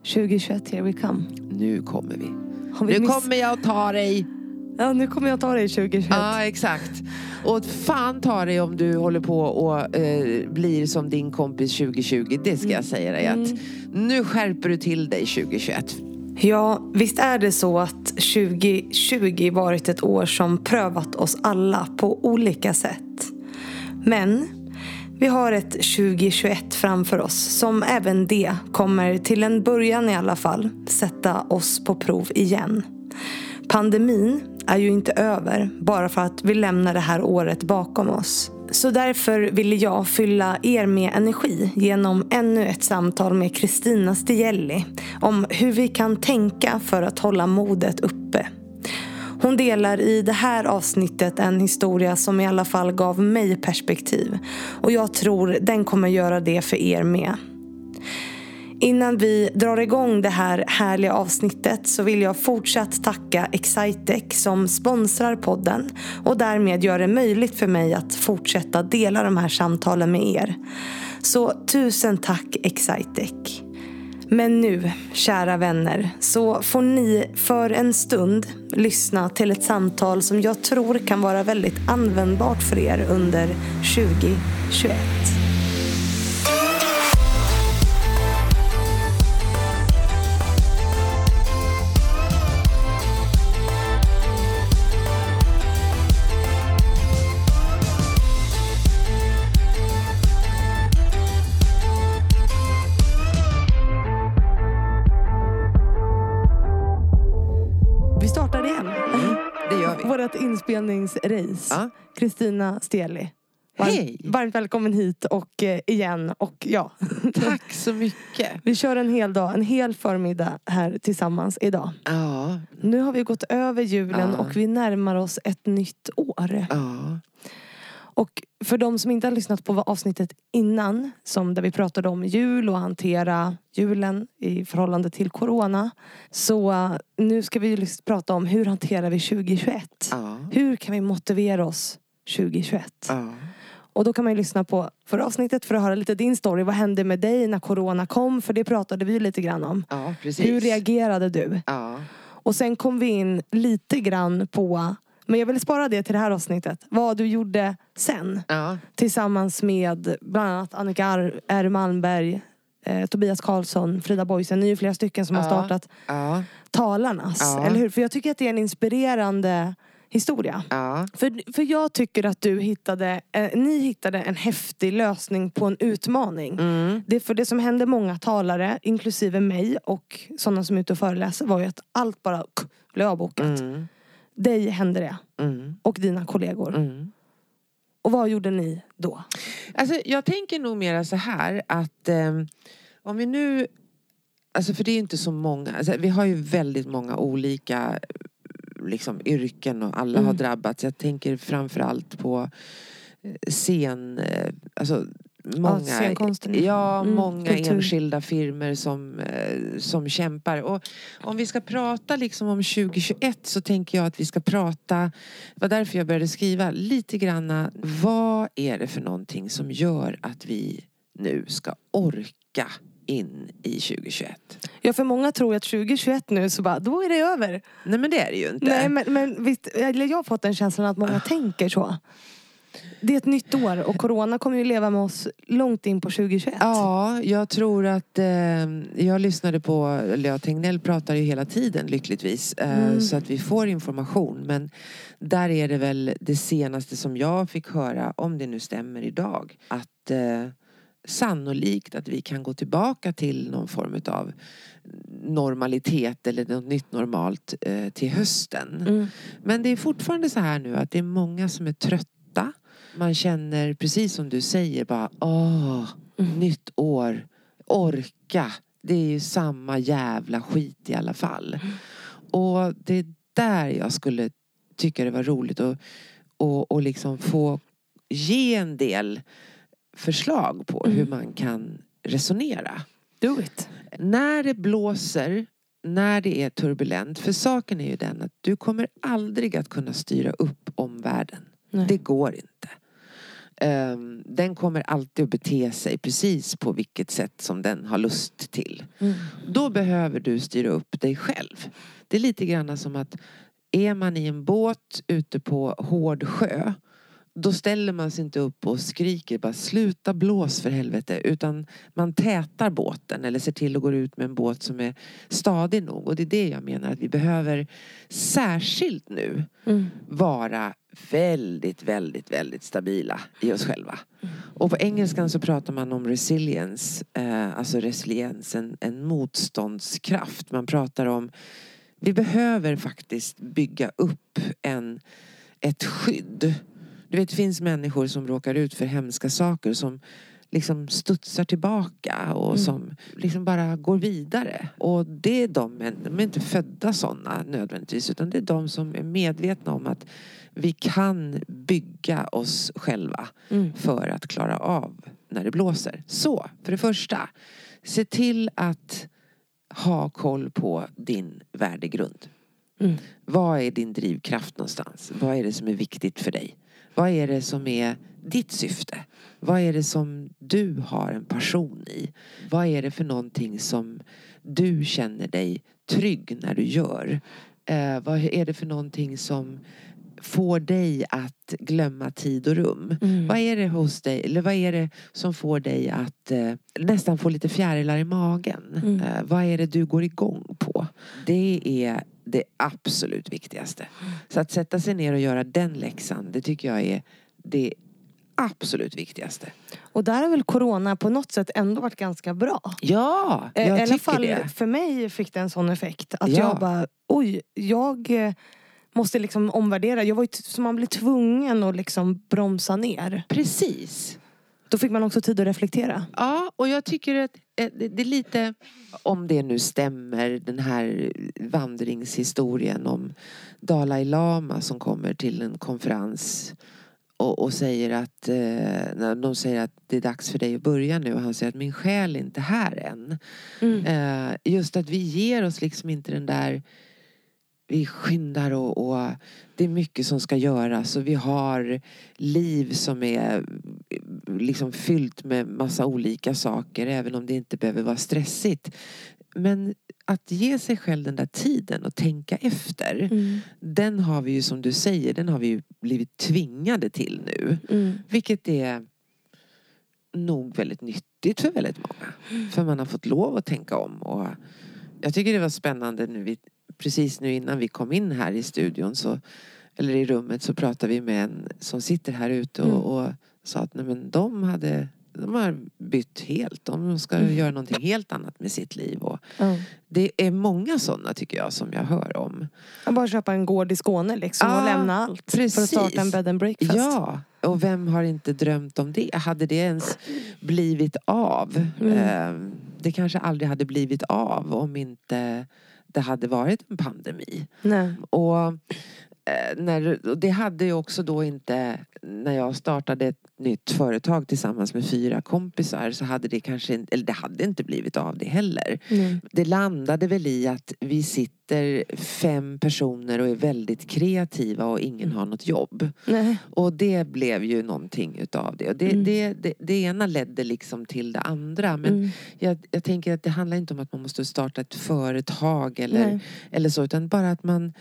2021, here we come. Nu kommer vi. Nu kommer jag att ta dig. Ja, nu kommer jag att ta dig 2021. Ja, exakt. Och fan ta dig om du håller på och blir som din kompis 2020. Det ska jag säga dig att nu skärper du till dig 2021. Ja, visst är det så att 2020 varit ett år som prövat oss alla på olika sätt. Men vi har ett 2021 framför oss som även det kommer till en början i alla fall sätta oss på prov igen. Pandemin är ju inte över bara för att vi lämnar det här året bakom oss. Så därför ville jag fylla er med energi genom ännu ett samtal med Kristina Stielli om hur vi kan tänka för att hålla modet uppe. Hon delar i det här avsnittet en historia som i alla fall gav mig perspektiv. Och jag tror den kommer göra det för er med. Innan vi drar igång det här härliga avsnittet så vill jag fortsatt tacka Excitec som sponsrar podden och därmed gör det möjligt för mig att fortsätta dela de här samtalen med er. Så tusen tack Excitec. Men nu, kära vänner, så får ni för en stund lyssna till ett samtal som jag tror kan vara väldigt användbart för er under 2021. Vårt inspelningsrace. Kristina Stielli. Hej! Varmt välkommen hit och igen. Och ja. Tack så mycket. Vi kör en hel dag, en hel förmiddag här tillsammans idag. Ja. Nu har vi gått över julen och vi närmar oss ett nytt år. Ja. Och för de som inte har lyssnat på avsnittet innan, som där vi pratade om jul och hantera julen i förhållande till corona. Så nu ska vi prata om hur hanterar vi 2021. Ja. Hur kan vi motivera oss 2021? Ja. Och då kan man ju lyssna på förra avsnittet för att höra lite din story. Vad hände med dig när corona kom? För det pratade vi lite grann om. Ja, precis. Hur reagerade du? Ja. Och sen kom vi in lite grann på... Men jag vill spara det till det här avsnittet. Vad du gjorde sen. Ja. Tillsammans med bland annat Annika R. Malmberg, Tobias Karlsson, Frida Boysen. Ni är ju flera stycken som har startat Talarnas. Eller hur? För jag tycker att det är en inspirerande historia. Ja. För jag tycker att ni hittade en häftig lösning på en utmaning. För det som hände många talare, inklusive mig och sådana som är ute och föreläser, var ju att allt bara blev avbokat. Dig hände det. Och dina kollegor. Och vad gjorde ni då? Alltså jag tänker nog mera så här att om vi nu, alltså för det är inte så många, alltså vi har ju väldigt många olika liksom yrken och alla har drabbats. Jag tänker framförallt på alltså många, många enskilda firmor som kämpar. Och om vi ska prata liksom om 2021 så tänker jag att vi ska prata, det var därför jag började skriva lite granna, vad är det för någonting som gör att vi nu ska orka in i 2021? Ja, för många tror att 2021 nu så bara, då är det över. Nej, men det är det ju inte. Nej, men visst, jag har fått en känsla att många tänker så. Det är ett nytt år och corona kommer ju leva med oss långt in på 2021. Ja, jag tror att jag lyssnade på Lea Tegnell pratar ju hela tiden lyckligtvis så att vi får information, men där är det väl det senaste som jag fick höra, om det nu stämmer idag, att sannolikt att vi kan gå tillbaka till någon form av normalitet eller något nytt normalt till hösten. Men det är fortfarande så här nu att det är många som är trötta. Man känner, precis som du säger, bara nytt år, orka. Det är ju samma jävla skit i alla fall. Och det är där jag skulle tycka det var roligt och liksom få ge en del förslag på hur man kan resonera. Do it. När det blåser, när det är turbulent, för saken är ju den att du kommer aldrig att kunna styra upp omvärlden. Nej. Det går inte. Den kommer alltid att bete sig precis på vilket sätt som den har lust till. Då behöver du styra upp dig själv. Det är lite grann som att är man i en båt ute på hård sjö, då ställer man sig inte upp och skriker bara sluta blås för helvete, utan man tätar båten eller ser till att gå ut med en båt som är stadig nog. Och det är det jag menar att vi behöver särskilt nu vara väldigt, väldigt, väldigt stabila i oss själva. Och på engelskan så pratar man om resilience, alltså resiliens, en motståndskraft. Man pratar om, vi behöver faktiskt bygga upp ett skydd. Du vet, det finns människor som råkar ut för hemska saker som liksom studsar tillbaka och som liksom bara går vidare. Och det är de är inte födda sådana nödvändigtvis, utan det är de som är medvetna om att vi kan bygga oss själva för att klara av när det blåser. Så, för det första, se till att ha koll på din värdegrund. Vad är din drivkraft någonstans? Vad är det som är viktigt för dig? Vad är det som är ditt syfte? Vad är det som du har en passion i? Vad är det för någonting som du känner dig trygg när du gör? Vad är det för någonting som får dig att glömma tid och rum? Vad är det hos dig, eller vad är det som får dig att nästan få lite fjärilar i magen? Vad är det du går igång på? Det är det absolut viktigaste. Så att sätta sig ner och göra den läxan, det tycker jag är det absolut viktigaste. Och där har väl corona på något sätt ändå varit ganska bra. Ja, jag tycker i alla fall det. För mig fick det en sån effekt. Att jag bara, jag måste liksom omvärdera. Jag var ju som man blir tvungen att liksom bromsa ner. Precis. Då fick man också tid att reflektera. Ja, och jag tycker att det är lite, om det nu stämmer, den här vandringshistorien om Dalai Lama som kommer till en konferens och säger att när de säger att det är dags för dig att börja nu, och han säger att min själ är inte här än. Just att vi ger oss liksom inte den där, vi skyndar och det är mycket som ska göras, och vi har liv som är liksom fyllt med massa olika saker, även om det inte behöver vara stressigt. Men att ge sig själv den där tiden och tänka efter, den har vi ju, som du säger, den har vi ju blivit tvingade till nu. Vilket är nog väldigt nyttigt för väldigt många. För man har fått lov att tänka om. Och jag tycker det var spännande nu, precis nu innan vi kom in här i studion eller i rummet, så pratade vi med en som sitter här ute och sa att nej, men de har bytt helt. De ska göra någonting helt annat med sitt liv. Och det är många sådana, tycker jag, som jag hör om. Att bara köpa en gård i Skåne liksom, och lämna allt. Precis. För att starta en bed and breakfast. Ja, och vem har inte drömt om det? Hade det ens blivit av? Det kanske aldrig hade blivit av om inte det hade varit en pandemi. Nej. Och det hade ju också då inte, när jag startade ett nytt företag tillsammans med 4 kompisar, så hade det kanske, eller det hade inte blivit av det heller. Det landade väl i att vi sitter 5 personer och är väldigt kreativa och ingen har något jobb. Nej. Och det blev ju någonting utav det. Och det ena ledde liksom till det andra. Men jag tänker att det handlar inte om att man måste starta ett företag eller så, utan bara att man,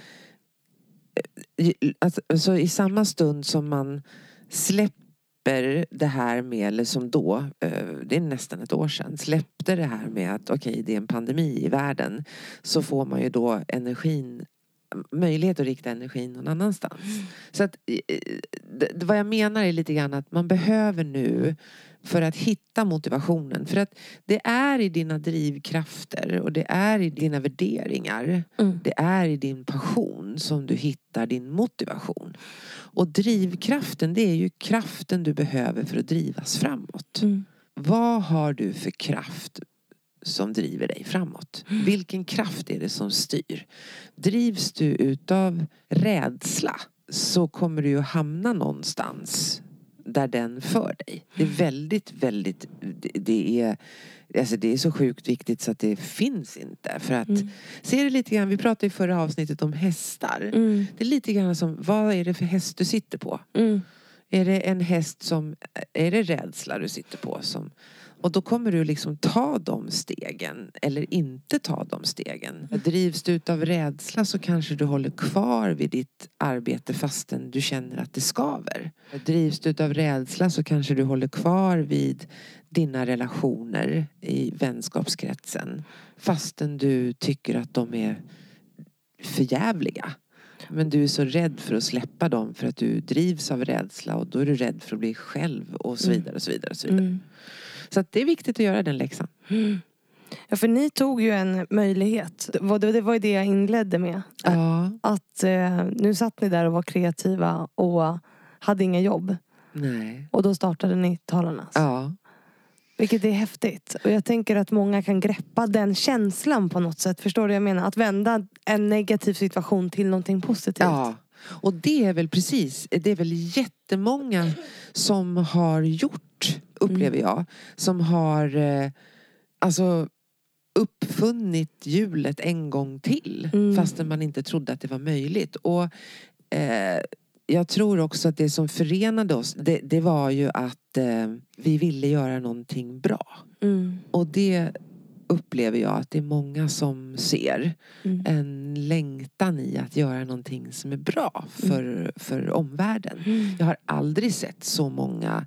alltså i samma stund som man släpper det här med, eller som då, det är nästan ett år sedan, släppte det här med att okej, det är en pandemi i världen, så får man ju då möjlighet att rikta energin någon annanstans. Så att vad jag menar är lite grann att man behöver nu, för att hitta motivationen, för att det är i dina drivkrafter och det är i dina värderingar, det är i din passion som du hittar din motivation. Och drivkraften, det är ju kraften du behöver för att drivas framåt. Vad har du för kraft som driver dig framåt? Vilken kraft är det som styr? Drivs du utav rädsla, så kommer du ju hamna någonstans där den för dig. Det är väldigt, väldigt, det är så sjukt viktigt så att det finns inte. För att, ser det lite grann, vi pratade i förra avsnittet om hästar. Det är lite grann som, vad är det för häst du sitter på? Är det en häst som, är det rädsla du sitter på som, och då kommer du liksom ta de stegen eller inte ta de stegen. Drivs du utav rädsla så kanske du håller kvar vid ditt arbete fastän du känner att det skaver. Drivs du utav rädsla så kanske du håller kvar vid dina relationer i vänskapskretsen fastän du tycker att de är förjävliga. Men du är så rädd för att släppa dem för att du drivs av rädsla och då är du rädd för att bli själv och så vidare och så vidare och så vidare. Så att det är viktigt att göra den läxan. Ja, för ni tog ju en möjlighet. Det var ju det jag inledde med. Ja. Att nu satt ni där och var kreativa och hade inga jobb. Nej. Och då startade ni Talarnas. Ja. Vilket är häftigt. Och jag tänker att många kan greppa den känslan på något sätt. Förstår du vad jag menar? Att vända en negativ situation till någonting positivt. Ja. Och det är väl precis, det är väl jättemånga som har gjort, upplever jag, som har alltså uppfunnit hjulet en gång till fastän man inte trodde att det var möjligt. Och jag tror också att det som förenade oss, det var ju att vi ville göra någonting bra. Och det upplever jag att det är många som ser en längtan i att göra någonting som är bra för omvärlden. Jag har aldrig sett så många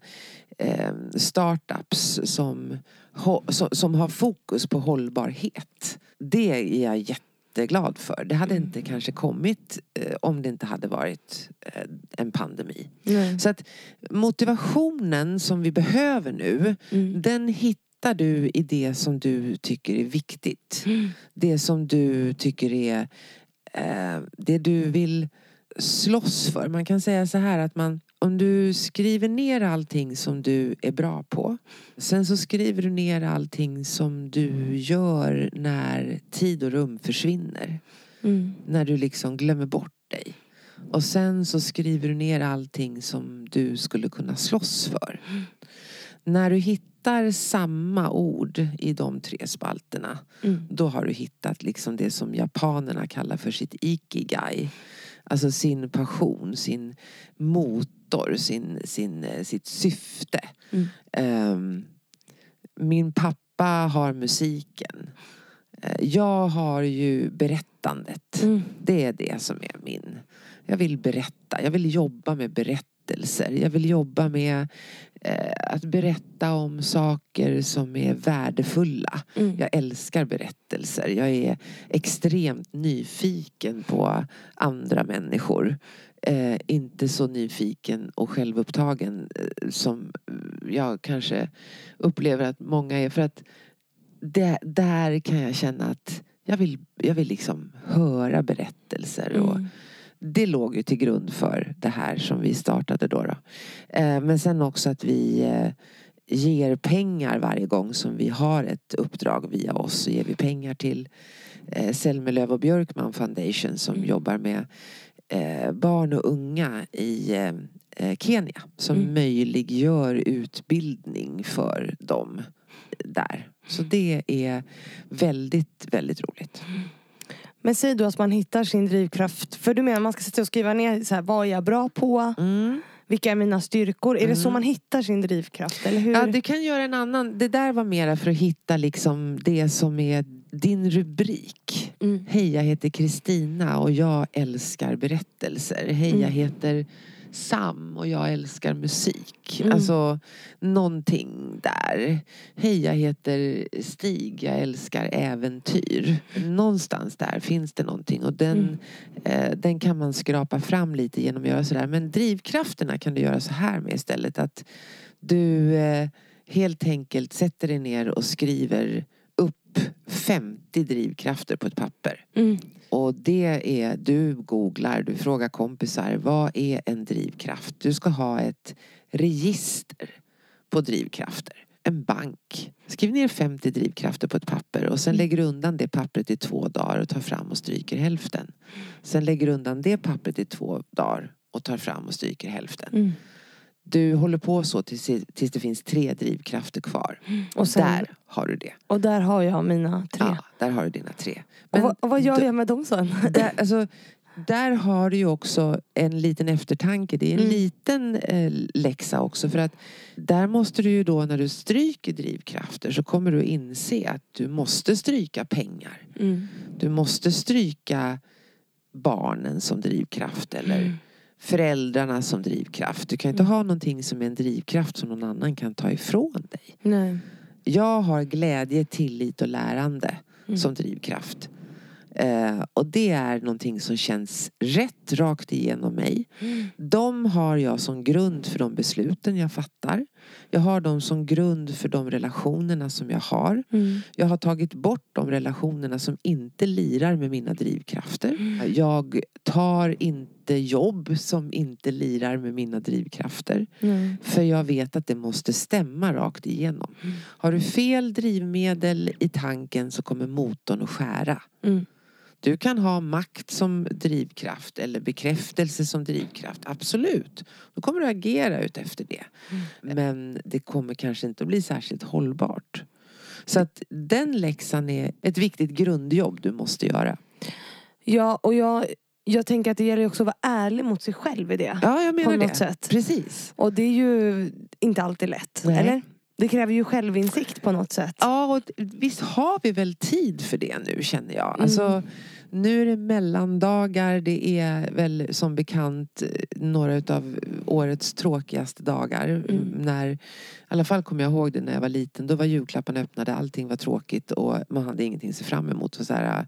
startups som har fokus på hållbarhet. Det är jag jätteglad för. Det hade inte kanske kommit om det inte hade varit en pandemi. Så att motivationen som vi behöver nu, den hittar du i det som du tycker är viktigt. Det som du tycker är det du vill slåss för. Man kan säga så här att om du skriver ner allting som du är bra på. Sen så skriver du ner allting som du gör när tid och rum försvinner. När du liksom glömmer bort dig. Och sen så skriver du ner allting som du skulle kunna slåss för. När du hittar samma ord i de 3 spalterna. Då har du hittat liksom det som japanerna kallar för sitt ikigai. Alltså sin passion, sin motor, sitt syfte. Min pappa har musiken. Jag har ju berättandet. Det är det som är min. Jag vill berätta. Jag vill jobba med berättelser. Jag vill jobba med att berätta om saker som är värdefulla. Jag älskar berättelser. Jag är extremt nyfiken på andra människor. Inte så nyfiken och självupptagen som jag kanske upplever att många är. För att där kan jag känna att jag vill liksom höra berättelser. Och det låg ju till grund för det här som vi startade då. Men sen också att vi ger pengar varje gång som vi har ett uppdrag via oss. Så ger vi pengar till Selmelöv och Björkman Foundation som jobbar med barn och unga i Kenya. Som möjliggör utbildning för dem där. Så det är väldigt, väldigt roligt. Men säg då att man hittar sin drivkraft. För du menar man ska sitta och skriva ner så här, vad är jag bra på? Vilka är mina styrkor? Är det så man hittar sin drivkraft? Eller hur? Ja, det kan göra en annan. Det där var mera för att hitta liksom det som är din rubrik. Hej, jag heter Kristina och jag älskar berättelser. Hej, jag heter Sam och jag älskar musik. Alltså någonting där. Hej, jag heter Stig, jag älskar äventyr. Någonstans där finns det någonting. Och den kan man skrapa fram lite genom att göra sådär. Men drivkrafterna kan du göra så här med istället. Att du helt enkelt sätter dig ner och skriver upp 50 drivkrafter på ett papper. Och det är, du googlar, du frågar kompisar, vad är en drivkraft? Du ska ha ett register på drivkrafter. En bank. Skriv ner 50 drivkrafter på ett papper och sen lägger du undan det pappret i 2 dagar och tar fram och stryker hälften. Sen lägger du undan det pappret i 2 dagar och tar fram och stryker hälften. Du håller på så tills det finns 3 drivkrafter kvar. Och sen, där har du det. Och där har jag mina 3. Ja, där har du dina 3. Men och vad gör jag med dem sen? Alltså, där har du ju också en liten eftertanke. Det är en liten läxa också. För att där måste du ju då, när du stryker drivkrafter, så kommer du inse att du måste stryka pengar. Du måste stryka barnen som drivkraft eller föräldrarna som drivkraft. Du kan inte ha någonting som är en drivkraft som någon annan kan ta ifrån dig. Nej. Jag har glädje, tillit och lärande som drivkraft. Och det är någonting som känns rätt rakt igenom mig. De har jag som grund för de besluten jag fattar. Jag har dem som grund för de relationerna som jag har. Jag har tagit bort de relationerna som inte lirar med mina drivkrafter. Jag tar inte jobb som inte lirar med mina drivkrafter. För jag vet att det måste stämma rakt igenom. Har du fel drivmedel i tanken så kommer motorn att skära. Du kan ha makt som drivkraft eller bekräftelse som drivkraft. Absolut. Då kommer du agera ut efter det. Men det kommer kanske inte att bli särskilt hållbart. Så att den läxan är ett viktigt grundjobb du måste göra. Ja, och jag tänker att det gäller också att vara ärlig mot sig själv i det. Ja, jag menar på det. Något sätt. Precis. Och det är ju inte alltid lätt. Nej. Eller? Det kräver ju självinsikt på något sätt. Ja, och visst har vi väl tid för det nu, känner jag. Alltså, nu är det mellandagar. Det är väl som bekant några av årets tråkigaste dagar. När, i alla fall kommer jag ihåg det när jag var liten. Då var julklappen öppnade, allting var tråkigt och man hade ingenting att se fram emot. Så här,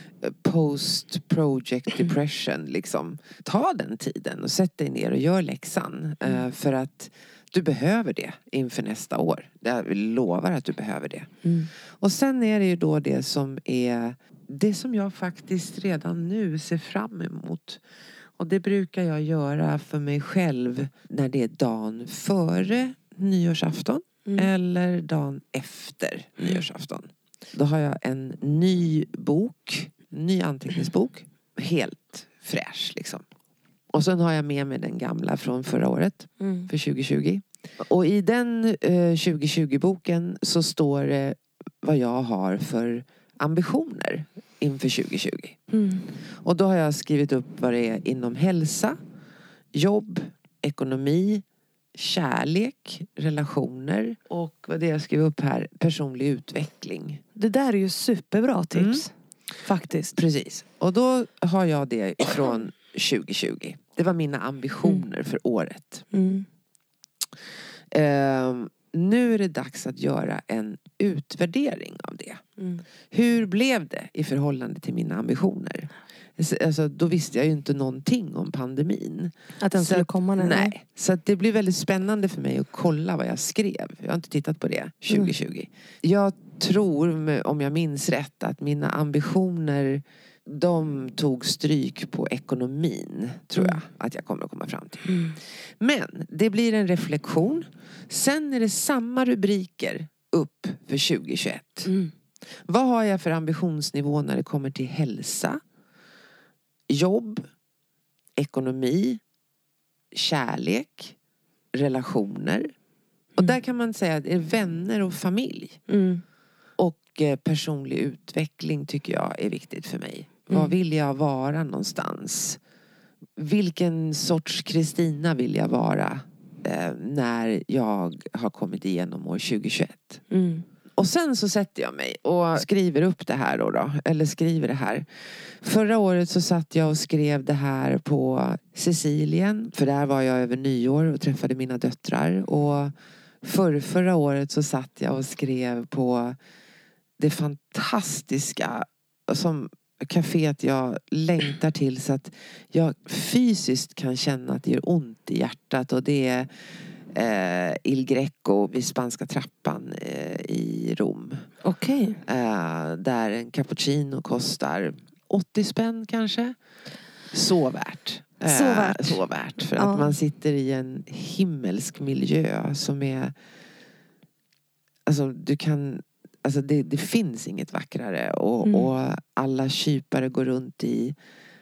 post-project depression liksom. Ta den tiden och sätt dig ner och gör läxan. För att du behöver det inför nästa år. Jag lovar att du behöver det. Och sen är det ju då det som är det som jag faktiskt redan nu ser fram emot. Och det brukar jag göra för mig själv när det är dagen före nyårsafton eller dagen efter nyårsafton. Då har jag en ny bok, ny anteckningsbok, helt fräsch liksom. Och sen har jag med mig den gamla från förra året, för 2020. Och i den 2020-boken så står det vad jag har för ambitioner inför 2020. Och då har jag skrivit upp vad det är inom hälsa, jobb, ekonomi, kärlek, relationer och vad det är jag skriver upp här, personlig utveckling. Det där är ju superbra tips. Faktiskt. Precis. Och då har jag det från 2020. Det var mina ambitioner för året. Nu är det dags att göra en utvärdering av det. Hur blev det i förhållande till mina ambitioner? Alltså, då visste jag ju inte någonting om pandemin. Att den skulle komma nu? Nej. Så att det blir väldigt spännande för mig att kolla vad jag skrev. Jag har inte tittat på det 2020. Jag tror, om jag minns rätt, att mina ambitioner, de tog stryk på ekonomin, tror jag att jag kommer att komma fram till. Men det blir en reflektion. Sen är det samma rubriker upp för 2021. Vad har jag för ambitionsnivå när det kommer till hälsa, jobb, ekonomi, kärlek, relationer. Och där kan man säga att det är vänner och familj. Och personlig utveckling tycker jag är viktigt för mig. Vad vill jag vara någonstans? Vilken sorts Kristina vill jag vara när jag har kommit igenom år 2021? Och sen så sätter jag mig och skriver upp det här då. Eller skriver det här. Förra året så satt jag och skrev det här på Sicilien. För där var jag över nyår och träffade mina döttrar. Och förra året så satt jag och skrev på det fantastiska som kaféet jag längtar till, så att jag fysiskt kan känna att det gör ont i hjärtat. Och det är Il Greco vid Spanska trappan i Rom. Okej. Där en cappuccino kostar 80 spänn kanske. Så värt. Så värt. För att man sitter i en himmelsk miljö som är, alltså du kan, alltså det finns inget vackrare. Och alla kypare går runt i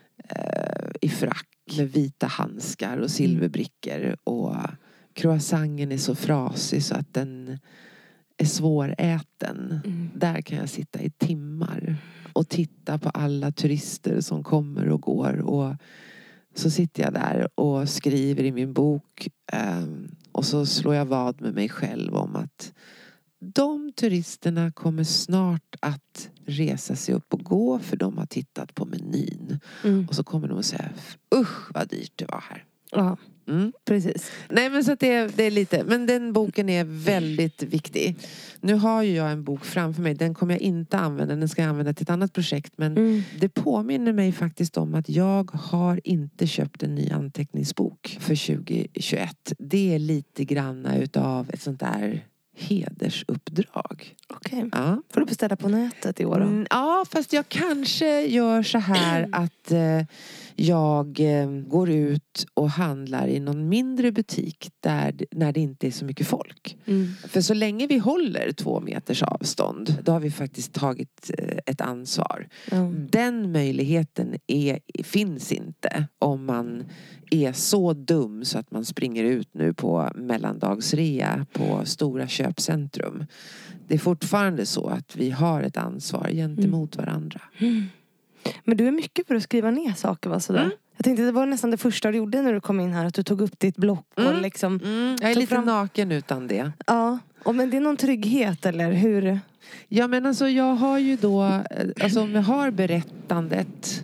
frack med vita handskar och silverbrickor. Och croissanten är så frasig så att den är svåräten. Där kan jag sitta i timmar och titta på alla turister som kommer och går. Och så sitter jag där och skriver i min bok. Och så slår jag vad med mig själv om att de turisterna kommer snart att resa sig upp och gå, för de har tittat på menyn. Och så kommer de att säga, usch vad dyrt det var här. Ja, precis. Nej, men så att det är lite, men den boken är väldigt viktig. Nu har ju jag en bok framför mig, den kommer jag inte använda, den ska jag använda till ett annat projekt. Men det påminner mig faktiskt om att jag har inte köpt en ny anteckningsbok för 2021. Det är lite granna utav ett sånt där hedersuppdrag. Okej. Ja. Får du beställa på nätet i år då? Ja, fast jag kanske gör så här att jag går ut och handlar i någon mindre butik när det inte är så mycket folk. För så länge vi håller 2 meters avstånd, då har vi faktiskt tagit ett ansvar. Den möjligheten finns inte om man är så dum så att man springer ut nu på mellandagsrea på stora köpcentrum. Det är fortfarande så att vi har ett ansvar gentemot varandra. Men du är mycket för att skriva ner saker, va? Sådär. Jag tänkte det var nästan det första du gjorde när du kom in här. Att du tog upp ditt block och liksom... Jag är lite naken utan det. Ja, men det är någon trygghet eller hur? Ja, men alltså jag har ju då... Alltså om jag har berättandet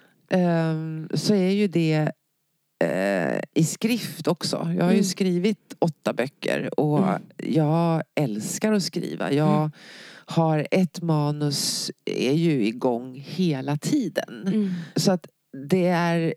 så är ju det i skrift också. Jag har ju skrivit 8 böcker och jag älskar att skriva. Jag har ett manus är ju igång hela tiden. Så att det är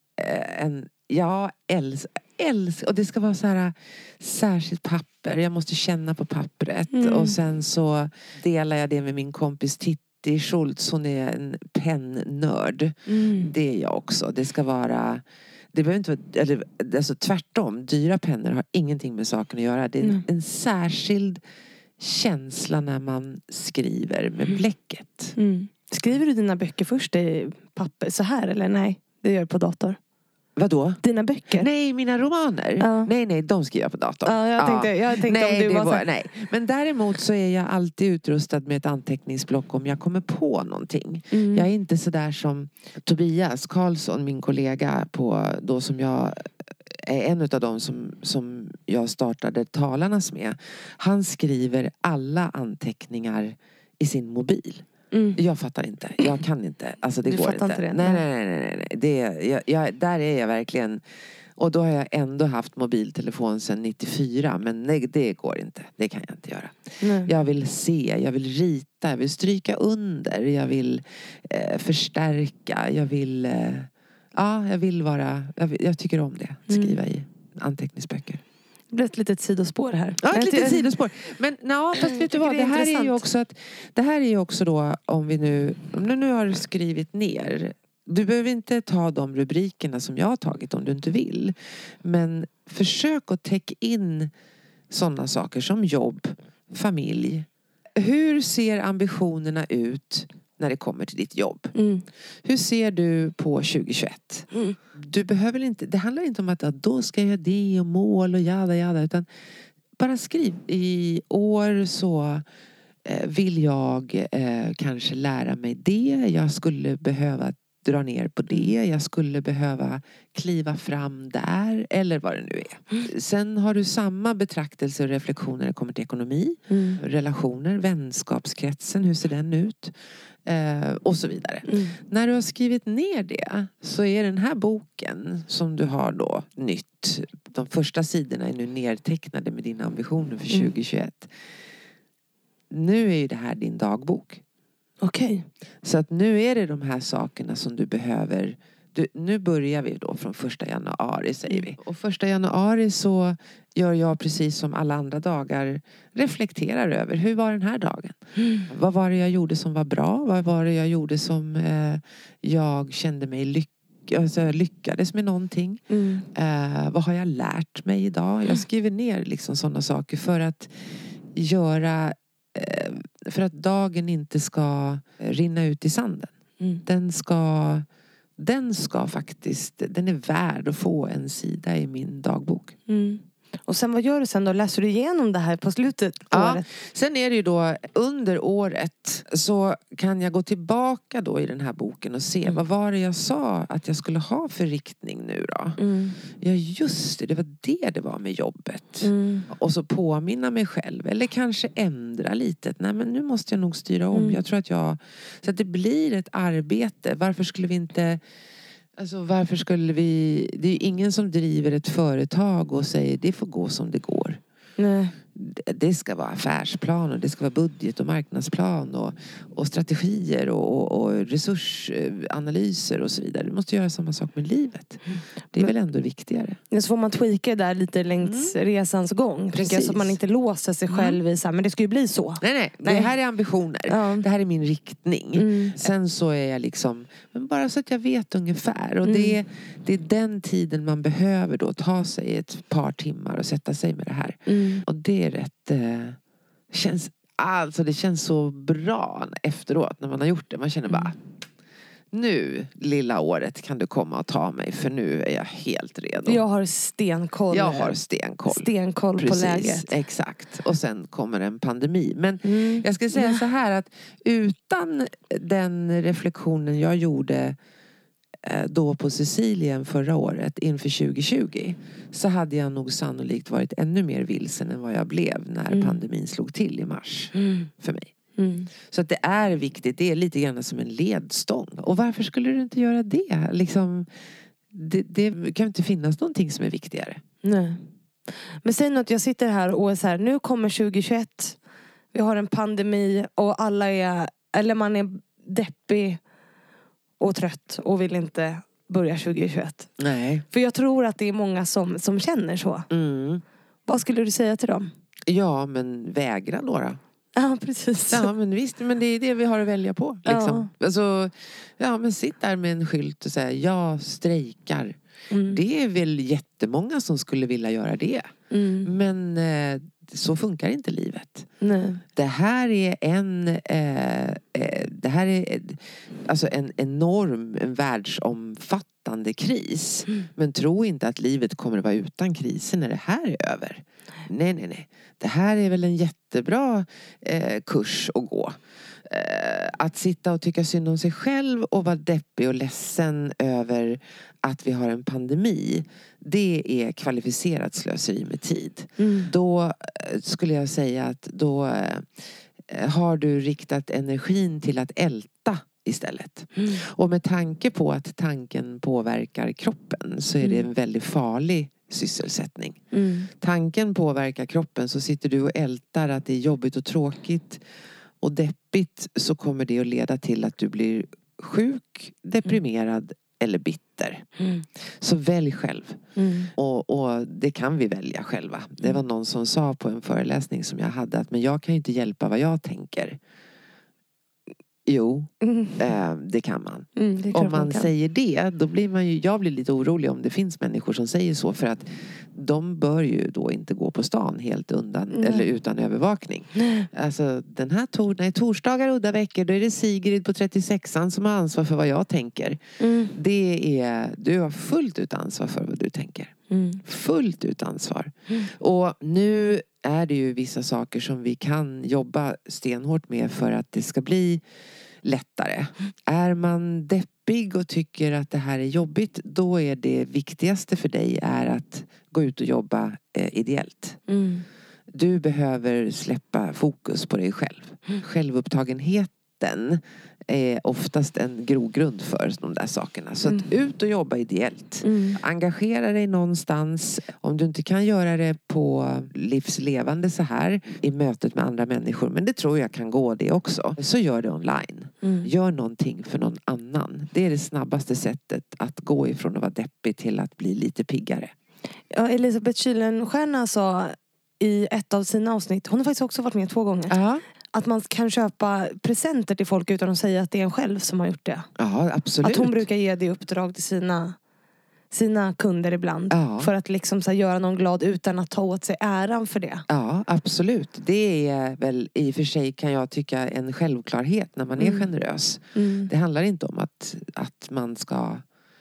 jag älskar och det ska vara så här särskilt papper. Jag måste känna på pappret och sen så delar jag det med min kompis Titti Schultz. Hon är en pennnörd. Det är jag också. Det ska vara... Det behöver inte vara, alltså tvärtom. Dyra pennor har ingenting med saken att göra. Det är en särskild känsla när man skriver med bläcket. Skriver du dina böcker först i papper så här eller nej? Det gör du på dator. Vadå? Dina böcker? Nej, mina romaner. Ja. Nej, de skriver jag på datorn. Ja, jag tänkte nej, om du var så här... Nej. Men däremot så är jag alltid utrustad med ett anteckningsblock om jag kommer på någonting. Jag är inte så där som Tobias Karlsson, min kollega då som jag är en av dem som jag startade Talarnas med. Han skriver alla anteckningar i sin mobil. Jag fattar inte. Jag kan inte. Alltså det du går inte. Det. Nej. Där är jag verkligen. Och då har jag ändå haft mobiltelefon sedan 94. Men nej, det går inte. Det kan jag inte göra. Jag vill se. Jag vill rita. Jag vill stryka under. Jag vill förstärka. Jag vill... jag vill vara... Jag tycker om det. Skriva i anteckningsböcker. Det blev ett litet sidospår här. Ja, ett litet sidospår. Men fast vet du vad? Det här är ju också att... Det här är ju också då om du nu har skrivit ner. Du behöver inte ta de rubrikerna som jag har tagit om du inte vill. Men försök att täcka in sådana saker som jobb, familj. Hur ser ambitionerna ut när det kommer till ditt jobb? Hur ser du på 2021? Du behöver inte, det handlar inte om att då ska jag göra det och mål och jada, utan bara skriv. I år så vill jag kanske lära mig det. Jag skulle behöva dra ner på det. Jag skulle behöva kliva fram där. Eller vad det nu är. Sen har du samma betraktelse och reflektioner när det kommer till ekonomi. Relationer, vänskapskretsen. Hur ser den ut? Och så vidare. När du har skrivit ner det så är den här boken som du har då nytt. De första sidorna är nu nedtecknade med dina ambitioner för 2021. Nu är ju det här din dagbok. Okej. Så att nu är det de här sakerna som du behöver. Nu börjar vi då från 1 januari säger vi. Och 1 januari så gör jag precis som alla andra dagar. Reflekterar över hur var den här dagen. Vad var det jag gjorde som var bra? Vad var det jag gjorde som jag kände mig lyckades med någonting. Vad har jag lärt mig idag? Jag skriver ner liksom sådana saker för att göra... För att dagen inte ska rinna ut i sanden. Den ska faktiskt, den är värd att få en sida i min dagbok. Och sen vad gör du sen då? Läser du igenom det här på slutet av året? Sen är det ju då under året så kan jag gå tillbaka då i den här boken och se vad var det jag sa att jag skulle ha för riktning nu då. Ja just det var det var med jobbet. Och så påminna mig själv eller kanske ändra lite. Nej men nu måste jag nog styra om. Jag tror att så att det blir ett arbete. Varför skulle vi inte... Alltså varför skulle vi... Det är ju ingen som driver ett företag och säger det får gå som det går. Nej. Det ska vara affärsplan och det ska vara budget och marknadsplan och strategier och resursanalyser och så vidare. Du måste göra samma sak med livet. Det är väl ändå viktigare. Så får man tweaka där lite längs resans gång. Så att man inte låser sig själv i så här, men det ska ju bli så. Nej. Det här är ambitioner. Ja. Det här är min riktning. Sen så är jag liksom, men bara så att jag vet ungefär. Och det är den tiden man behöver då ta sig ett par timmar och sätta sig med det här. Och det är rätt det känns så bra efteråt när man har gjort det. Man känner bara nu lilla året kan du komma och ta mig för nu är jag helt redo. Jag har stenkoll. Stenkoll på läget. Exakt. Och sen kommer en pandemi. Men jag ska säga så här att utan den reflektionen jag gjorde då på Sicilien förra året inför 2020 så hade jag nog sannolikt varit ännu mer vilsen än vad jag blev när pandemin slog till i mars för mig. Så att det är viktigt, det är lite grann som en ledstång. Och varför skulle du inte göra det? Liksom, det kan inte finnas någonting som är viktigare. Nej. Men säg något, jag sitter här och är så här, nu kommer 2021, vi har en pandemi och man är deppig och trött och vill inte börja 2021. Nej. För jag tror att det är många som känner så. Vad skulle du säga till dem? Ja, men vägra då. Ja, precis. Ja, men visst, men det är det vi har att välja på. Liksom. Ja. Alltså, men sitt där med en skylt och säga, jag strejkar. Det är väl jättemånga som skulle vilja göra det. Men så funkar inte livet. Nej. Det här är alltså en enorm, en världsomfattande kris. Men tro inte att livet kommer att vara utan kriser när det här är över. Nej. Det här är väl en jättebra kurs att gå. Att sitta och tycka synd om sig själv och vara deppig och ledsen över att vi har en pandemi, det är kvalificerat slöseri med tid. Då skulle jag säga att då har du riktat energin till att älta istället. Och med tanke på att tanken påverkar kroppen så är det en väldigt farlig sysselsättning. Tanken påverkar kroppen, så sitter du och ältar att det är jobbigt och tråkigt och deppigt, så kommer det att leda till att du blir sjuk, deprimerad eller bitter. Så välj själv. Och det kan vi välja själva. Det var någon som sa på en föreläsning som jag hade att men jag kan ju inte hjälpa vad jag tänker. Jo, det kan man. Om man säger det, då blir jag blir lite orolig om det finns människor som säger så, för att de bör ju då inte gå på stan helt undan eller utan övervakning. Alltså den här torsdagar och udda veckor, då är det Sigrid på 36an som har ansvar för vad jag tänker. Du har fullt ut ansvar för vad du tänker. Fullt ut ansvar. Och nu är det ju vissa saker som vi kan jobba stenhårt med för att det ska bli lättare. Är man deppig och tycker att det här är jobbigt, då är det viktigaste för dig är att gå ut och jobba ideellt. Du behöver släppa fokus på dig själv. Självupptagenheten är oftast en grogrund för de där sakerna. Så att ut och jobba ideellt. Engagera dig någonstans. Om du inte kan göra det på livslevande så här i mötet med andra människor, men det tror jag kan gå det också, så gör det online. Gör någonting för någon annan. Det är det snabbaste sättet att gå ifrån att vara deppig till att bli lite piggare. Ja, Elisabeth Kylenstierna sa i ett av sina avsnitt, hon har faktiskt också varit med 2 gånger. Att man kan köpa presenter till folk utan att säga att det är en själv som har gjort det. Ja, absolut. Att hon brukar ge det uppdrag till sina kunder ibland. För att liksom så här, göra någon glad utan att ta åt sig äran för det. Ja, absolut. Det är väl i och för sig, kan jag tycka, en självklarhet när man är generös. Det handlar inte om att man ska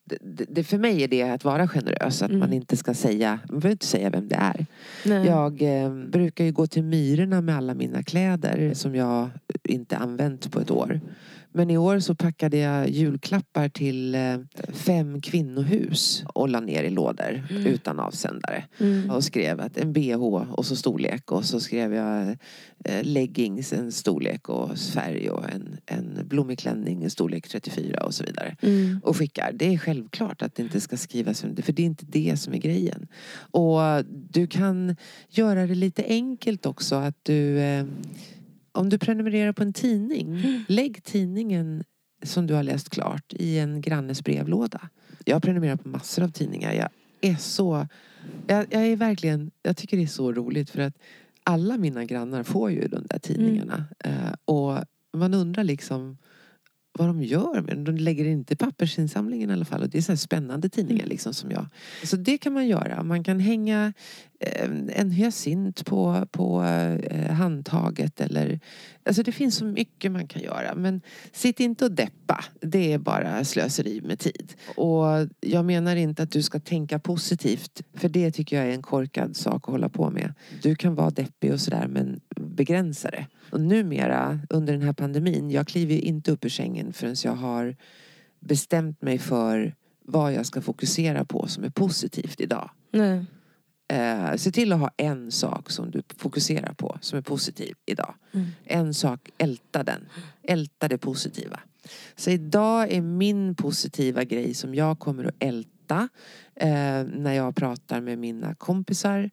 det för mig är det att vara generös. Att man inte ska säga, man behöver inte säga vem det är. Nej. Jag brukar ju gå till Myrorna med alla mina kläder som jag inte använt på ett år. Men i år så packade jag julklappar till 5 kvinnohus och la ner i lådor utan avsändare. Och skrev att en BH och så storlek. Och så skrev jag leggings, en storlek och färg och en blommig klänning, en storlek 34 och så vidare. Och skickar. Det är självklart att det inte ska skrivas under, för det är inte det som är grejen. Och du kan göra det lite enkelt också, att du... Om du prenumererar på en tidning, lägg tidningen som du har läst klart i en grannes brevlåda. Jag prenumererar på massor av tidningar. Jag är verkligen, jag tycker det är så roligt för att alla mina grannar får ju de där tidningarna. Och man undrar liksom vad de gör, men de lägger inte i pappersinsamlingen i alla fall. Och det är så här spännande tidningar liksom som jag. Så det kan man göra. Man kan hänga en hyacint på handtaget eller... Alltså det finns så mycket man kan göra. Men sitt inte och deppa. Det är bara slöseri med tid. Och jag menar inte att du ska tänka positivt. För det tycker jag är en korkad sak att hålla på med. Du kan vara deppig och sådär, men begränsa det. Och numera under den här pandemin, jag kliver inte upp ur sängen förrän jag har bestämt mig för vad jag ska fokusera på som är positivt idag. Nej. Se till att ha en sak som du fokuserar på som är positiv idag. En sak, älta den. Älta det positiva. Så idag är min positiva grej som jag kommer att älta när jag pratar med mina kompisar.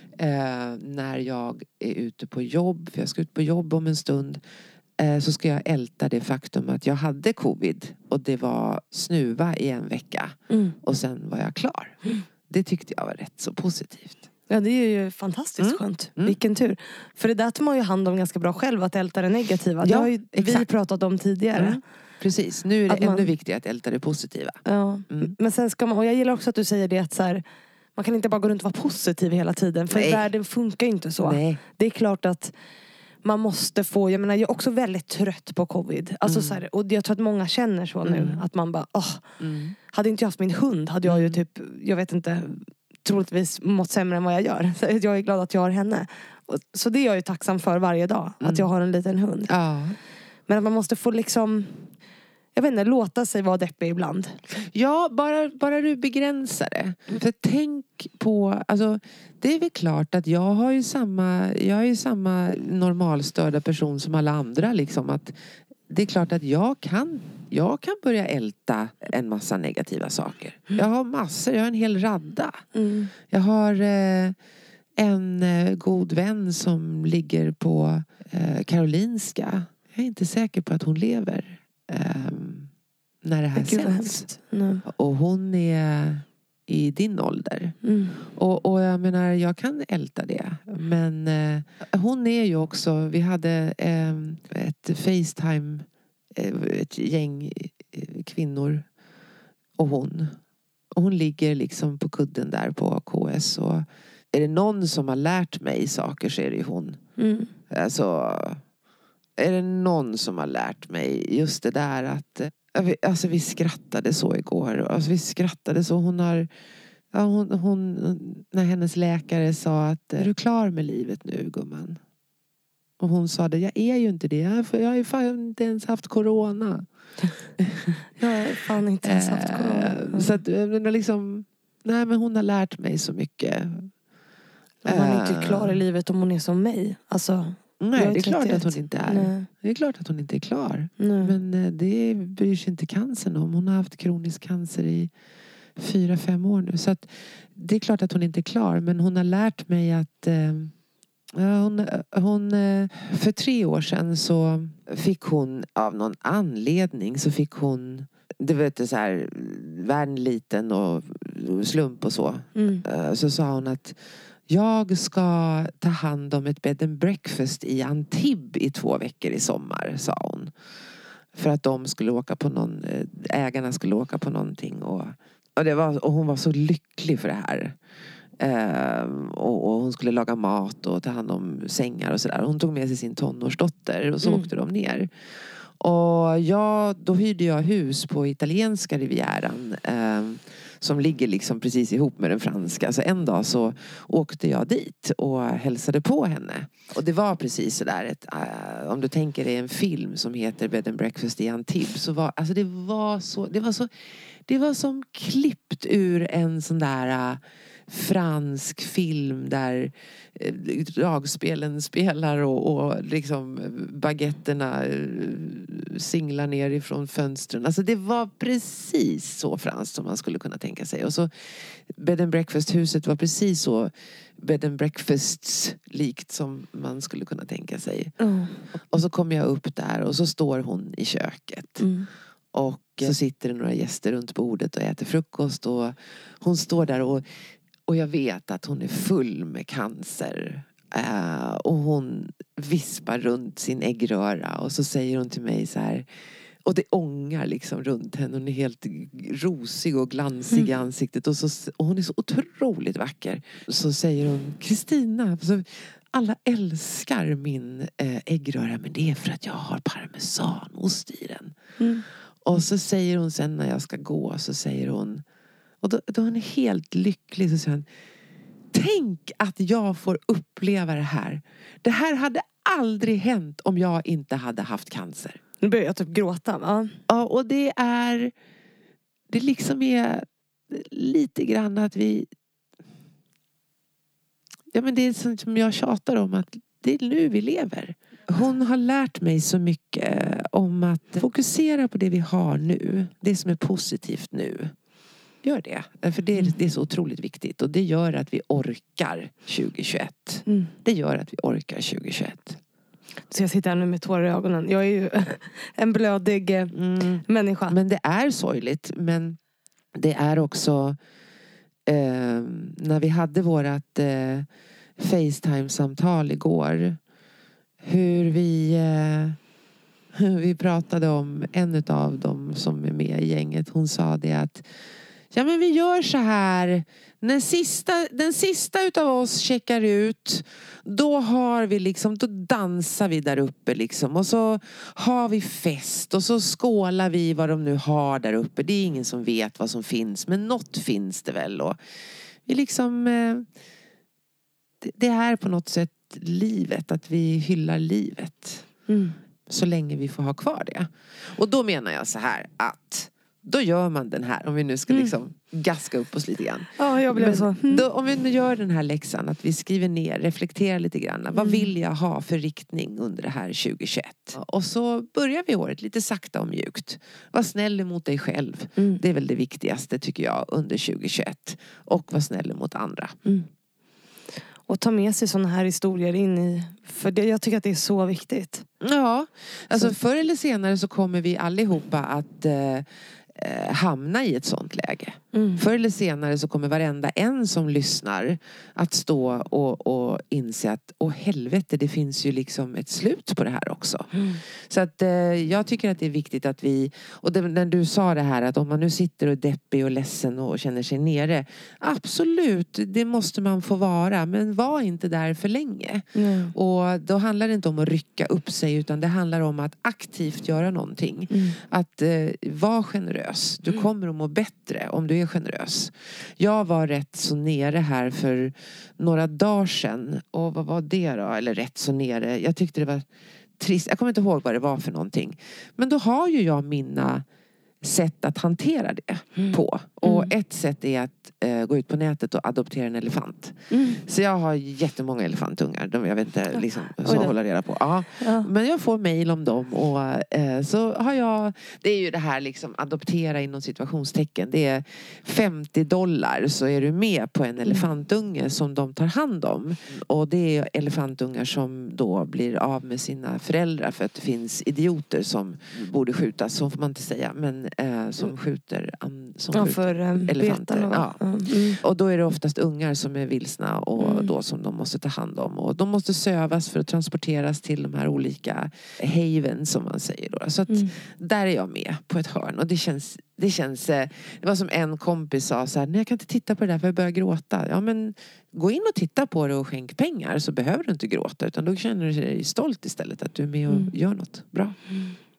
När jag är ute på jobb, för jag ska ut på jobb om en stund. Så ska jag älta det faktum att jag hade covid och det var snuva i en vecka. Och sen var jag klar. Det tyckte jag var rätt så positivt. Ja, det är ju fantastiskt skönt. Vilken tur. För det där tar man ju hand om ganska bra själv, att älta det negativa. Det har ju vi pratat om tidigare. Precis, nu är det ännu viktigare att älta det positiva. Ja, men sen ska man, och jag gillar också att du säger det, att så här, man kan inte bara gå runt och vara positiv hela tiden. För världen funkar ju inte så. Nej. Det är klart att man måste få, jag menar jag är också väldigt trött på covid. Alltså så här, och jag tror att många känner så nu. Att man bara, hade inte jag haft min hund hade jag ju typ, jag vet inte, troligtvis mått sämre än vad jag gör. Så jag är glad att jag har henne. Så det är jag ju tacksam för varje dag. Att jag har en liten hund. Ja. Men att man måste få liksom, jag vet inte, låta sig vara deppig ibland. Ja, bara du begränsar det. För tänk på, alltså det är väl klart att jag är ju samma normalstörda person som alla andra liksom, att det är klart att jag kan börja älta en massa negativa saker. Jag har en hel radda. Jag har en god vän som ligger på Karolinska. Jag är inte säker på att hon lever när det här sänds. Och hon är i din ålder. Och jag menar, jag kan älta det. Men hon är ju också, vi hade ett FaceTime, ett gäng kvinnor och hon. Och hon ligger liksom på kudden där på KS. Och är det någon som har lärt mig saker så är det ju hon. Alltså, är det någon som har lärt mig just det där att... Alltså vi skrattade så igår. Alltså vi skrattade så. Hon när hennes läkare sa att är du klar med livet nu, gumman? Och hon sa det, jag är ju inte det. Jag har ju fan inte ens haft corona. Jag har fan inte ens haft corona. Så att liksom, nej men hon har lärt mig så mycket. Man är inte klar i livet om hon är som mig. Alltså... Nej, det är klart att hon inte är. Nej. Det är klart att hon inte är klar. Nej. Men det bryr sig inte cancern om. Hon har haft kronisk cancer i 4-5 år nu. Så att det är klart att hon inte är klar. Men hon har lärt mig att hon för 3 år sedan så fick hon av någon anledning så fick hon, det vet så här, världen liten och slump och så. Så sa hon att jag ska ta hand om ett bed and breakfast i Antibes i 2 veckor i sommar, sa hon. För att de skulle åka på ägarna skulle åka på någonting. Och hon var så lycklig för det här. Och hon skulle laga mat och ta hand om sängar och sådär. Hon tog med sig sin tonårsdotter och så åkte de ner. Och då hyrde jag hus på italienska rivieran. Som ligger liksom precis ihop med den franska. Så en dag så åkte jag dit och hälsade på henne. Och det var precis sådär om du tänker dig en film som heter Bed and Breakfast i Antibes. Så det var som klippt ur en sån där fransk film där dragspelen spelar och liksom baguetterna singlar ner ifrån fönstren. Alltså det var precis så franskt som man skulle kunna tänka sig. Och så Bed and Breakfast-huset var precis så Bed and Breakfasts likt som man skulle kunna tänka sig. Och så kom jag upp där och så står hon i köket. Och så sitter det några gäster runt bordet och äter frukost. Och hon står där och jag vet att hon är full med cancer. Och hon vispar runt sin äggröra. Och så säger hon till mig så här. Och det ångar liksom runt henne. Hon är helt rosig och glansig i ansiktet. Och hon är så otroligt vacker. Så säger hon, Kristina, alla älskar min äggröra. Men det är för att jag har parmesanost i den. Och så säger hon sen när jag ska gå. Så säger hon. Och då är hon helt lycklig. Så säger hon, tänk att jag får uppleva det här. Det här hade aldrig hänt om jag inte hade haft cancer. Nu börjar jag typ gråta, va? Ja, och det liksom är lite grann att vi... Ja, men det är sånt som jag tjatar om, att det är nu vi lever. Hon har lärt mig så mycket om att fokusera på det vi har nu. Det som är positivt nu. Gör det. För det är så otroligt viktigt. Och det gör att vi orkar 2021. Det gör att vi orkar 2021. Så jag sitter här nu med tårar i ögonen. Jag är ju en blödig människa. Men det är sorgligt. Men det är också... när vi hade vårat FaceTime-samtal igår. Hur vi pratade om en av dem som är med i gänget. Hon sa det att ja, men vi gör så här. Den sista utav oss checkar ut. Då har vi liksom, då dansar vi där uppe liksom. Och så har vi fest. Och så skålar vi vad de nu har där uppe. Det är ingen som vet vad som finns. Men något finns det väl. Och vi liksom... det är på något sätt livet. Att vi hyllar livet. Så länge vi får ha kvar det. Och då menar jag så här att... Då gör man den här, om vi nu ska liksom gaska upp oss lite grann. Ja, jag blev så. Då, om vi nu gör den här läxan, att vi skriver ner, reflekterar lite grann. Vad vill jag ha för riktning under det här 2021? Och så börjar vi året lite sakta och mjukt. Var snäll mot dig själv. Det är väl det viktigaste tycker jag under 2021. Och var snäll mot andra. Och ta med sig sådana här historier in i... För jag tycker att det är så viktigt. Ja, alltså förr eller senare så kommer vi allihopa att... hamna i ett sånt läge. Förr eller senare så kommer varenda en som lyssnar att stå och inse att helvete, det finns ju liksom ett slut på det här också. Så att jag tycker att det är viktigt att vi, och när du sa det här att om man nu sitter och är deppig och ledsen och känner sig nere, absolut, det måste man få vara, men var inte där för länge. Och då handlar det inte om att rycka upp sig, utan det handlar om att aktivt göra någonting. Att vara generös. Du kommer att må bättre om du är generös. Jag var rätt så nere här för några dagar sedan. Och vad var det då? Eller rätt så nere. Jag tyckte det var trist. Jag kommer inte ihåg vad det var för någonting. Men då har ju jag mina sätt att hantera det på. Och ett sätt är att gå ut på nätet och adoptera en elefant. Så jag har jättemånga elefantungar. Jag vet inte liksom, så hålla reda på. Ja. Men jag får mejl om dem. Och så har jag... Det är ju det här liksom adoptera inom situationstecken. Det är $50 så är du med på en elefantunge som de tar hand om. Och det är elefantungar som då blir av med sina föräldrar. För att det finns idioter som borde skjutas. Så får man inte säga. Men som skjuter för elefanter. Ja. Och då är det oftast ungar som är vilsna och då som de måste ta hand om. Och de måste sövas för att transporteras till de här olika haven som man säger då. Så att där är jag med på ett hörn. Och det känns det var som en kompis sa så här: nej, jag kan inte titta på det där för jag börjar gråta. Ja, men gå in och titta på det och skänk pengar, så behöver du inte gråta, utan då känner du dig stolt istället att du är med och gör något bra.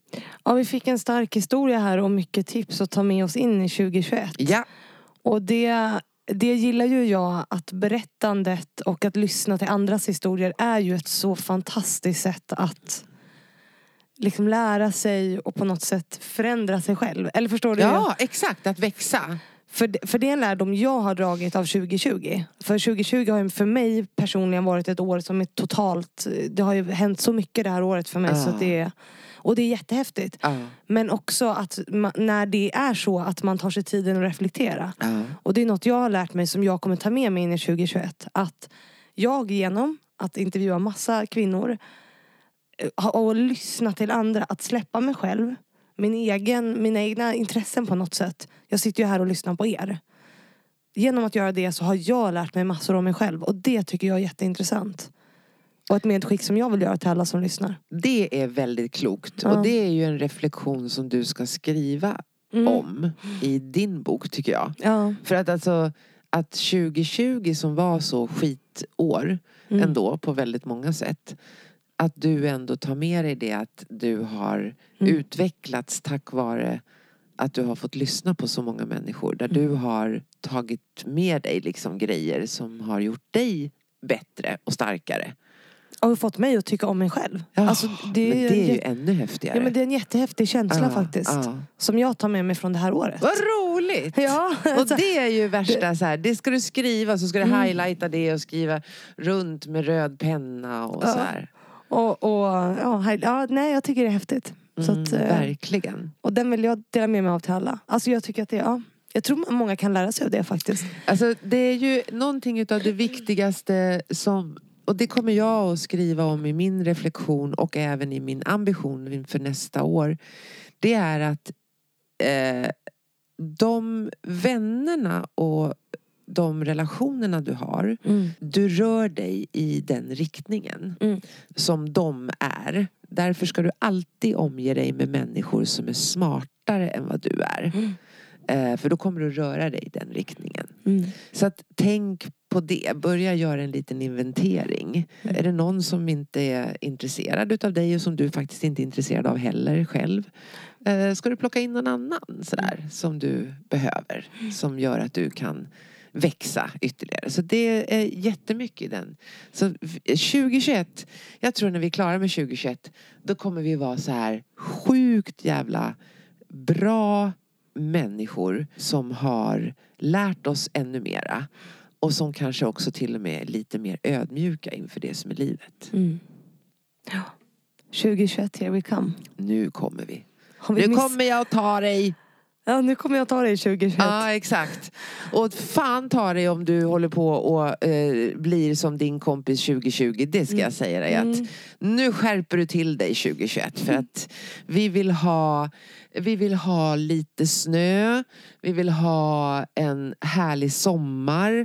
Ja, vi fick en stark historia här och mycket tips att ta med oss in i 2021. Ja. Och det gillar ju jag, att berättandet och att lyssna till andras historier är ju ett så fantastiskt sätt att liksom lära sig och på något sätt förändra sig själv. Eller förstår du? Ja, exakt. Att växa. För det är en lärdom jag har dragit av 2020. För 2020 har ju för mig personligen varit ett år som är totalt... Det har ju hänt så mycket det här året för mig. Så att och det är jättehäftigt. Men också att när det är så att man tar sig tiden att reflektera. Och det är något jag har lärt mig som jag kommer ta med mig in i 2021. Att jag genom att intervjua massa kvinnor och lyssna till andra, att släppa mig själv, mina egna intressen på något sätt. Jag sitter ju här och lyssnar på er. Genom att göra det så har jag lärt mig massor om mig själv. Och det tycker jag är jätteintressant. Och ett medskick som jag vill göra till alla som lyssnar. Det är väldigt klokt. Och det är ju en reflektion som du ska skriva om i din bok, tycker jag. Ja. För att alltså, att 2020 som var så skitår ändå på väldigt många sätt, att du ändå tar med dig det att du har utvecklats tack vare att du har fått lyssna på så många människor. Där du har tagit med dig liksom grejer som har gjort dig bättre och starkare. Och fått mig att tycka om mig själv. Ja, alltså, det är ju ännu häftigare. Ja, men det är en jättehäftig känsla faktiskt. Som jag tar med mig från det här året. Vad roligt! Ja, och det är ju värsta så här. Det ska du skriva, så ska du highlighta det och skriva runt med röd penna och så här. Nej, jag tycker det är häftigt. Så att, verkligen. Och den vill jag dela med mig av till alla. Alltså jag tycker att jag tror många kan lära sig av det faktiskt. Alltså det är ju någonting utav det viktigaste som... Och det kommer jag att skriva om i min reflektion och även i min ambition inför nästa år. Det är att de vännerna och de relationerna du har, du rör dig i den riktningen som de är. Därför ska du alltid omge dig med människor som är smartare än vad du är. För då kommer du röra dig i den riktningen. Så att tänk på det. Börja göra en liten inventering. Är det någon som inte är intresserad utav dig och som du faktiskt inte är intresserad av heller själv? Ska du plocka in någon annan sådär som du behöver? Som gör att du kan växa ytterligare. Så det är jättemycket i den. Så 2021, jag tror när vi är klara med 2021, då kommer vi vara så här sjukt jävla bra människor som har lärt oss ännu mera. Och som kanske också till och med är lite mer ödmjuka inför det som är livet. Ja. 2021, here we come. Nu kommer vi. Nu kommer jag att ta dig. Ja, nu kommer jag ta dig 2021. Ja, exakt. Och fan ta dig om du håller på och blir som din kompis 2020. Det ska jag säga dig att nu skärper du till dig 2021. För att vi vill ha lite snö. Vi vill ha en härlig sommar.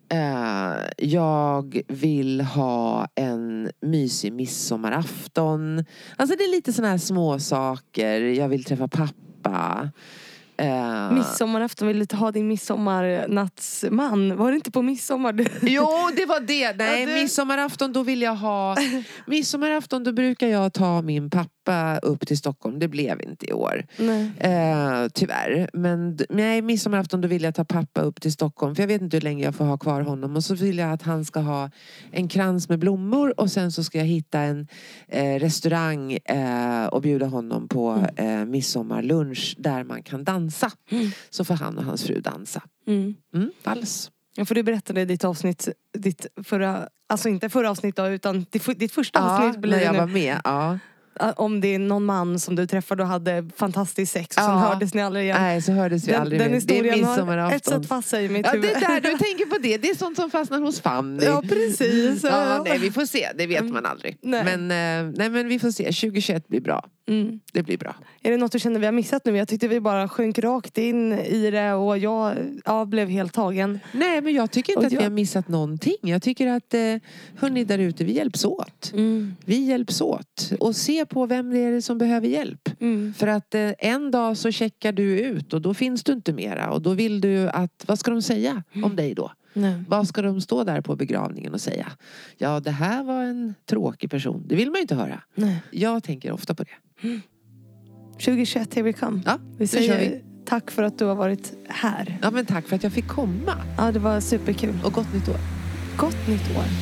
Jag vill ha en mysig midsommarafton. Alltså det är lite såna här små saker. Jag vill träffa pappa. Midsommarafton, vill du ha din midsommarnattsman? Var det inte på midsommar? Jo, det var det. Nej, midsommarafton då vill jag ha... Midsommarafton då brukar jag ta min pappa upp till Stockholm. Det blev inte i år. Tyvärr. Men nej, midsommarafton då vill jag ta pappa upp till Stockholm. För jag vet inte hur länge jag får ha kvar honom. Och så vill jag att han ska ha en krans med blommor. Och sen så ska jag hitta en restaurang och bjuda honom på midsommarlunch där man kan dansa. Så får han och hans fru dansa. Vals. Ja, för du berättade i ditt avsnitt, ditt förra, alltså inte förra avsnitt då, utan ditt första avsnitt blir när jag nu. var med, Om det är någon man som du träffade och hade fantastiskt sex och sen hördes ni aldrig igen. Nej, så hördes vi aldrig den mer. Det är historien midsommarafton. Ett sätt fast sig i mitt huvud. Det är där du tänker på det. Det är sånt som fastnar hos Fanny. Ja, precis. Nej, vi får se. Det vet man aldrig. Nej. Men vi får se. 2021 blir bra. Det blir bra. Är det något du känner vi har missat nu? Jag tyckte vi bara sjönk rakt in i det och jag blev helt tagen. Nej, men jag tycker inte att vi har missat någonting. Jag tycker att hörni där ute, vi hjälps åt. Vi hjälps åt. Och se på vem det är som behöver hjälp. För att en dag så checkar du ut och då finns du inte mera. Och då vill du att, vad ska de säga om dig då? Nej. Vad ska de stå där på begravningen och säga? Ja, det här var en tråkig person. Det vill man ju inte höra. Nej. Jag tänker ofta på det. 2021, here we come. Ja, vi säger tack för att du har varit här. Ja, men tack för att jag fick komma. Ja, det var superkul. Och gott nytt år. Gott nytt år.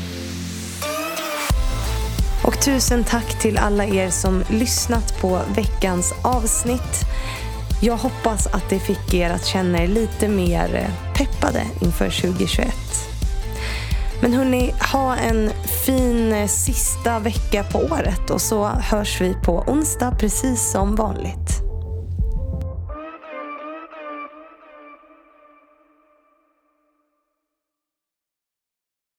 Och tusen tack till alla er som lyssnat på veckans avsnitt. Jag hoppas att det fick er att känna er lite mer peppade inför 2021. Men hörni, ha en fin sista vecka på året och så hörs vi på onsdag precis som vanligt.